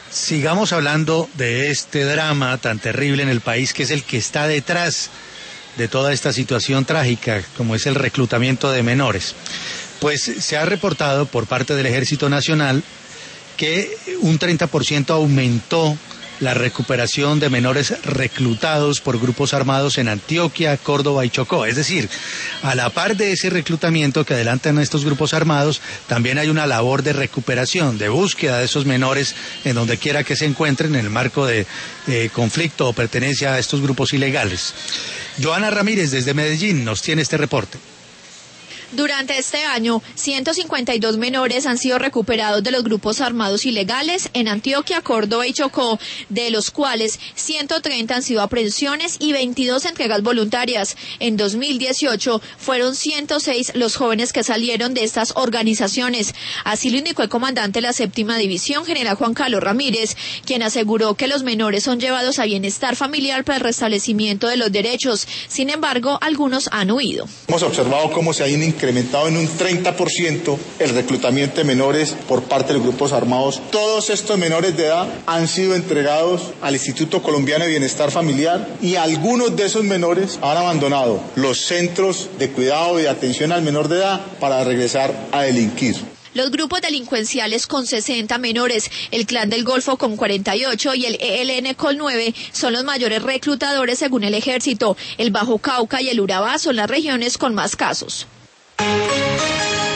Sigamos hablando de este drama tan terrible en el país, que es el que está detrás de toda esta situación trágica, como es el reclutamiento de menores. Pues se ha reportado por parte del Ejército Nacional que un 30% aumentó la recuperación de menores reclutados por grupos armados en Antioquia, Córdoba y Chocó. Es decir, a la par de ese reclutamiento que adelantan estos grupos armados, también hay una labor de recuperación, de búsqueda de esos menores en donde quiera que se encuentren en el marco de conflicto o pertenencia a estos grupos ilegales. Joana Ramírez desde Medellín nos tiene este reporte. Durante este año, 152 menores han sido recuperados de los grupos armados ilegales en Antioquia, Córdoba y Chocó, de los cuales 130 han sido aprehensiones y 22 entregas voluntarias. En 2018 fueron 106 los jóvenes que salieron de estas organizaciones. Así lo indicó el comandante de la Séptima División, general Juan Carlos Ramírez, quien aseguró que los menores son llevados a bienestar familiar para el restablecimiento de los derechos. Sin embargo, algunos han huido. Hemos observado cómo se ha incrementado en un 30% el reclutamiento de menores por parte de los grupos armados. Todos estos menores de edad han sido entregados al Instituto Colombiano de Bienestar Familiar y algunos de esos menores han abandonado los centros de cuidado y de atención al menor de edad para regresar a delinquir. Los grupos delincuenciales con 60 menores, el Clan del Golfo con 48 y el ELN con 9 son los mayores reclutadores según el Ejército. El Bajo Cauca y el Urabá son las regiones con más casos.